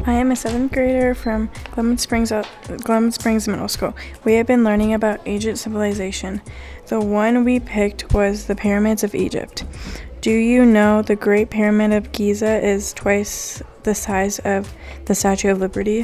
I am a 7th grader from Glenwood Springs Middle School. We have been learning about ancient civilization. The one we picked was the Pyramids of Egypt. Do you know the Great Pyramid of Giza is twice the size of the Statue of Liberty?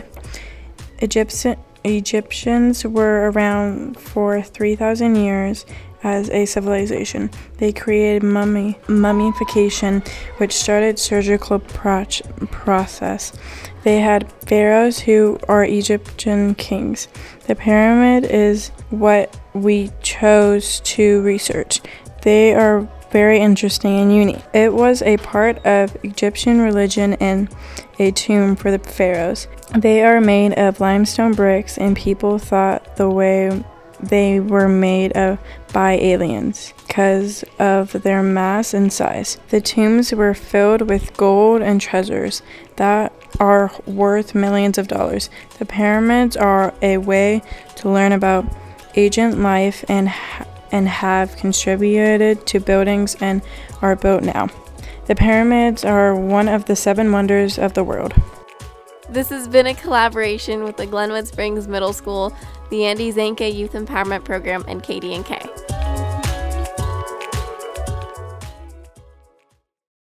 Egyptians were around for 3,000 years as a civilization. They created mummification, which started surgical process. They had pharaohs who are Egyptian kings. The pyramid is what we chose to research. They are very interesting and unique. It was a part of Egyptian religion and a tomb for the pharaohs. They are made of limestone bricks, and people thought the way they were made of by aliens because of their mass and size. The tombs were filled with gold and treasures that are worth millions of dollars. The pyramids are a way to learn about ancient life and have contributed to buildings and are built now. The pyramids are one of the 7 wonders of the world. This has been a collaboration with the Glenwood Springs Middle School, the Andy Zanke Youth Empowerment Program, and KD&K.